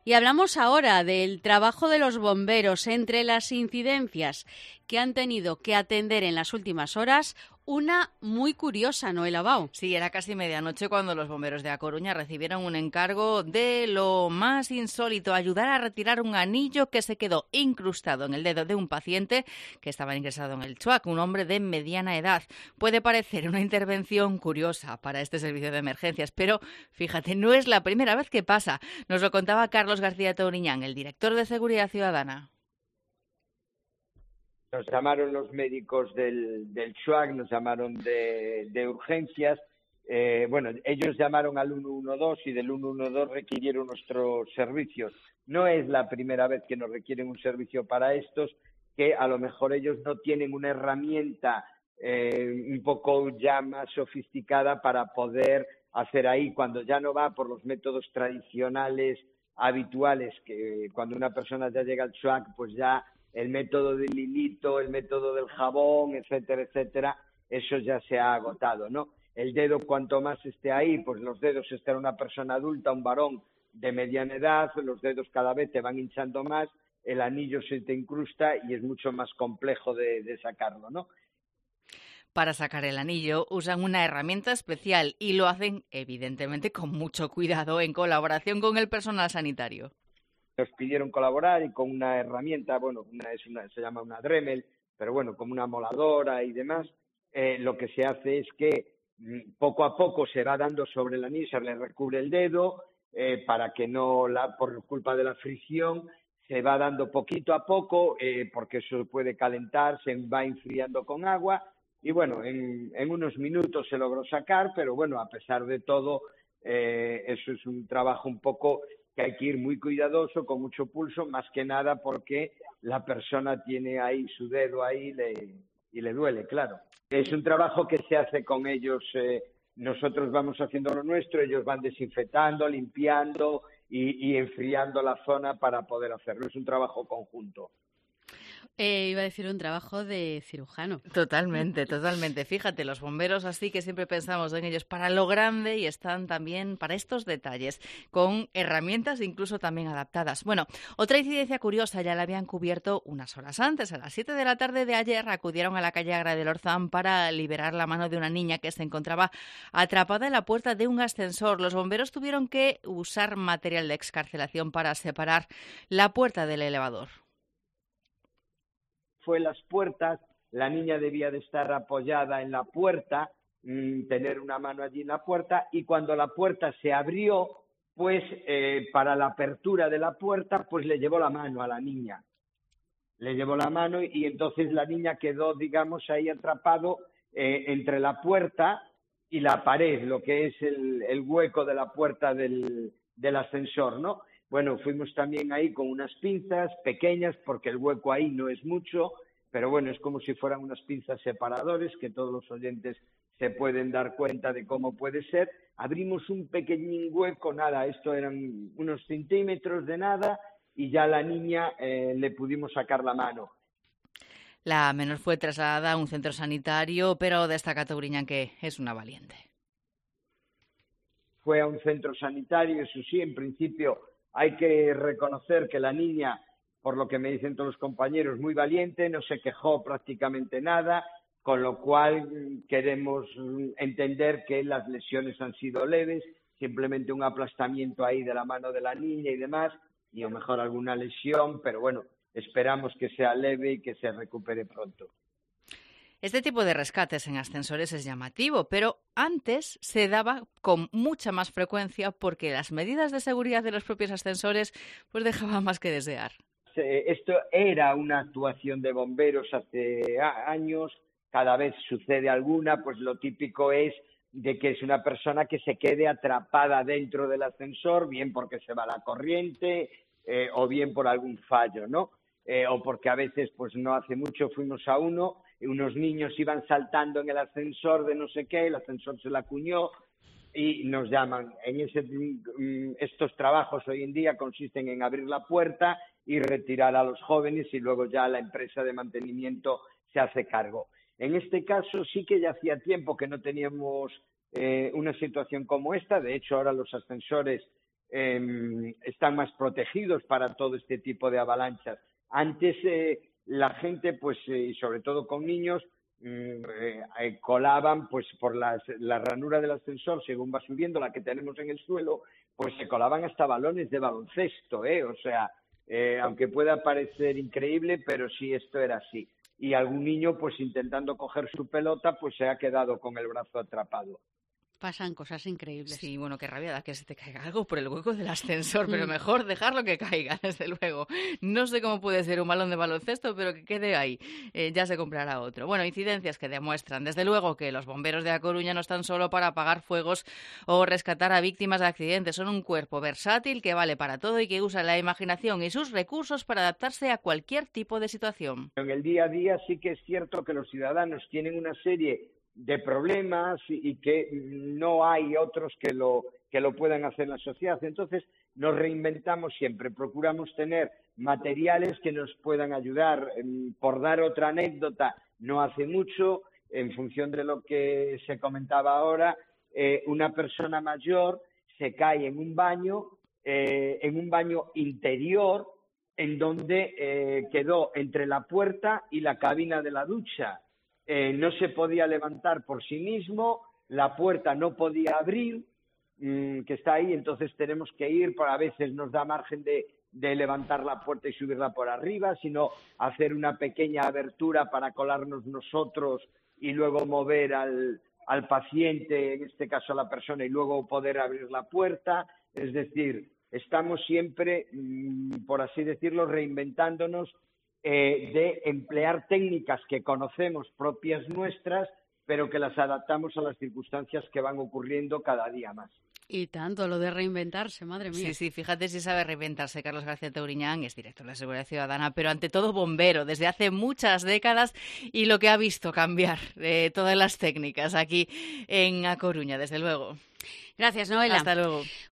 Y hablamos ahora del trabajo de los bomberos entre las incidencias que han tenido que atender en las últimas horas. Una muy curiosa, Noel Abao. Sí, era casi medianoche cuando los bomberos de A Coruña recibieron un encargo de lo más insólito, ayudar a retirar un anillo que se quedó incrustado en el dedo de un paciente que estaba ingresado en el CHUAC, un hombre de mediana edad. Puede parecer una intervención curiosa para este servicio de emergencias, pero fíjate, no es la primera vez que pasa. Nos lo contaba Carlos García Touriñán, el director de Seguridad Ciudadana. Nos llamaron los médicos del CHUAC, nos llamaron de urgencias. Ellos llamaron al 112 y del 112 requirieron nuestros servicios. No es la primera vez que nos requieren un servicio para estos, que a lo mejor ellos no tienen una herramienta un poco ya más sofisticada para poder hacer ahí, cuando ya no va por los métodos tradicionales, habituales, que cuando una persona ya llega al CHUAC, pues ya el método del hilito, el método del jabón, etcétera, etcétera, eso ya se ha agotado, ¿no? El dedo, cuanto más esté ahí, pues los dedos, estará una persona adulta, un varón de mediana edad, los dedos cada vez te van hinchando más, el anillo se te incrusta y es mucho más complejo de sacarlo, ¿no? Para sacar el anillo usan una herramienta especial y lo hacen, evidentemente, con mucho cuidado en colaboración con el personal sanitario. Nos pidieron colaborar y con una herramienta, se llama una Dremel, pero bueno, como una moladora y demás, lo que se hace es que poco a poco se va dando sobre el anillo, se le recubre el dedo, para que no, por culpa de la fricción, se va dando poquito a poco, porque eso puede calentar, se va enfriando con agua, y bueno, en unos minutos se logró sacar, pero bueno, a pesar de todo, eso es un trabajo un poco que hay que ir muy cuidadoso, con mucho pulso, más que nada porque la persona tiene ahí su dedo ahí y le duele, claro. Es un trabajo que se hace con ellos, nosotros vamos haciendo lo nuestro, ellos van desinfectando, limpiando y enfriando la zona para poder hacerlo. Es un trabajo conjunto. Iba a decir un trabajo de cirujano. Totalmente, totalmente. Fíjate, los bomberos así que siempre pensamos en ellos para lo grande y están también para estos detalles, con herramientas incluso también adaptadas. Bueno, otra incidencia curiosa ya la habían cubierto unas horas antes. A las 7 de la tarde de ayer acudieron a la calle Agra del Orzán para liberar la mano de una niña que se encontraba atrapada en la puerta de un ascensor. Los bomberos tuvieron que usar material de excarcelación para separar la puerta del elevador. Fue las puertas, la niña debía de estar apoyada en la puerta, tener una mano allí en la puerta, y cuando la puerta se abrió, pues para la apertura de la puerta, pues le llevó la mano a la niña. Le llevó la mano y entonces la niña quedó, digamos, ahí atrapado entre la puerta y la pared, lo que es el hueco de la puerta del ascensor, ¿no? Bueno, fuimos también ahí con unas pinzas pequeñas, porque el hueco ahí no es mucho, pero bueno, es como si fueran unas pinzas separadores, que todos los oyentes se pueden dar cuenta de cómo puede ser. Abrimos un pequeñín hueco, nada, esto eran unos centímetros de nada, y ya a la niña le pudimos sacar la mano. La menor fue trasladada a un centro sanitario, pero destaca Touriñán que es una valiente. Fue a un centro sanitario, eso sí, en principio hay que reconocer que la niña, por lo que me dicen todos los compañeros, muy valiente, no se quejó prácticamente nada, con lo cual queremos entender que las lesiones han sido leves, simplemente un aplastamiento ahí de la mano de la niña y demás, y a lo mejor alguna lesión, pero bueno, esperamos que sea leve y que se recupere pronto. Este tipo de rescates en ascensores es llamativo, pero antes se daba con mucha más frecuencia porque las medidas de seguridad de los propios ascensores pues dejaban más que desear. Esto era una actuación de bomberos hace años, cada vez sucede alguna, pues lo típico es de que es una persona que se quede atrapada dentro del ascensor, bien porque se va la corriente o bien por algún fallo, ¿no? O porque a veces, pues no hace mucho fuimos a unos niños iban saltando en el ascensor de no sé qué, el ascensor se la acuñó y nos llaman. Estos trabajos hoy en día consisten en abrir la puerta y retirar a los jóvenes y luego ya la empresa de mantenimiento se hace cargo. En este caso sí que ya hacía tiempo que no teníamos una situación como esta. De hecho, ahora los ascensores están más protegidos para todo este tipo de avalanchas. Antes la gente, pues, y sobre todo con niños, colaban pues por la ranura del ascensor, según va subiendo, la que tenemos en el suelo, pues se colaban hasta balones de baloncesto, o sea, aunque pueda parecer increíble, pero sí, esto era así. Y algún niño, pues intentando coger su pelota, pues se ha quedado con el brazo atrapado. Pasan cosas increíbles. Sí, bueno, qué rabia da que se te caiga algo por el hueco del ascensor, pero mejor dejarlo que caiga, desde luego. No sé cómo puede ser un balón de baloncesto, pero que quede ahí. Ya se comprará otro. Bueno, incidencias que demuestran, desde luego, que los bomberos de A Coruña no están solo para apagar fuegos o rescatar a víctimas de accidentes. Son un cuerpo versátil que vale para todo y que usa la imaginación y sus recursos para adaptarse a cualquier tipo de situación. En el día a día sí que es cierto que los ciudadanos tienen una serie de problemas y que no hay otros que lo puedan hacer en la sociedad. Entonces nos reinventamos siempre, procuramos tener materiales que nos puedan ayudar. Por dar otra anécdota, no hace mucho, en función de lo que se comentaba ahora, una persona mayor se cae en un baño interior, en donde quedó entre la puerta y la cabina de la ducha. No se podía levantar por sí mismo, la puerta no podía abrir, que está ahí, entonces tenemos que ir, a veces nos da margen de levantar la puerta y subirla por arriba, sino hacer una pequeña abertura para colarnos nosotros y luego mover al paciente, en este caso a la persona, y luego poder abrir la puerta. Es decir, estamos siempre, por así decirlo, reinventándonos, de emplear técnicas que conocemos propias nuestras, pero que las adaptamos a las circunstancias que van ocurriendo cada día más. Y tanto, lo de reinventarse, madre mía. Sí, fíjate si sabe reinventarse. Carlos García Touriñán es director de la Seguridad Ciudadana, pero ante todo bombero desde hace muchas décadas y lo que ha visto cambiar todas las técnicas aquí en A Coruña, desde luego. Gracias, Noela. Hasta luego.